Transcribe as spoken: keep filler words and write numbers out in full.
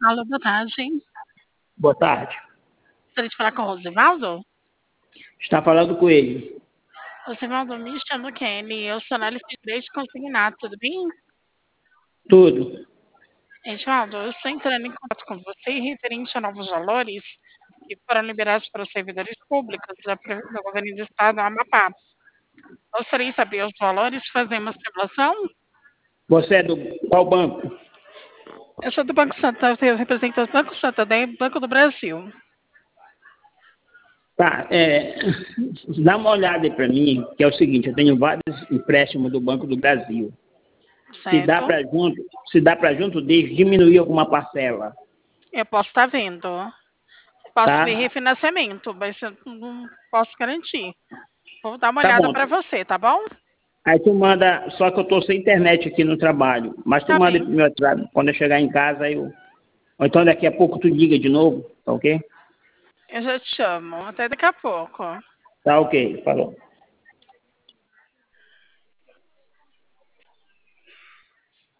Alô, boa tarde. Boa tarde. Gostaria de falar com o Rosivaldo? Está falando com ele. Rosivaldo, me chamo Kelly, eu sou analista de crédito consignado, tudo bem? Tudo. Edivaldo, eu estou entrando em contato com você referente a novos valores que foram liberados para os servidores públicos da, Pre- do governo do estado do Amapá. Gostaria de saber os valores, fazer uma simulação? Você é do qual banco? Eu sou do Banco Santander, eu represento o Banco Santander, Banco do Brasil, Tá, é, dá uma olhada aí para mim, que é o seguinte, eu tenho vários empréstimos do Banco do Brasil. Se dá certo? para junto, se dá para junto deles diminuir alguma parcela, Eu posso estar vendo. Posso ver tá? refinanciamento, mas eu não posso garantir. Vou dar uma Tá olhada bom. para você, tá bom? Aí tu manda, só que eu tô sem internet aqui no trabalho, mas tu Tá manda bem. pro meu WhatsApp, quando eu chegar em casa, aí eu, ou então daqui a pouco tu liga de novo, tá ok? Eu já te chamo. Até daqui a pouco. Tá ok, falou.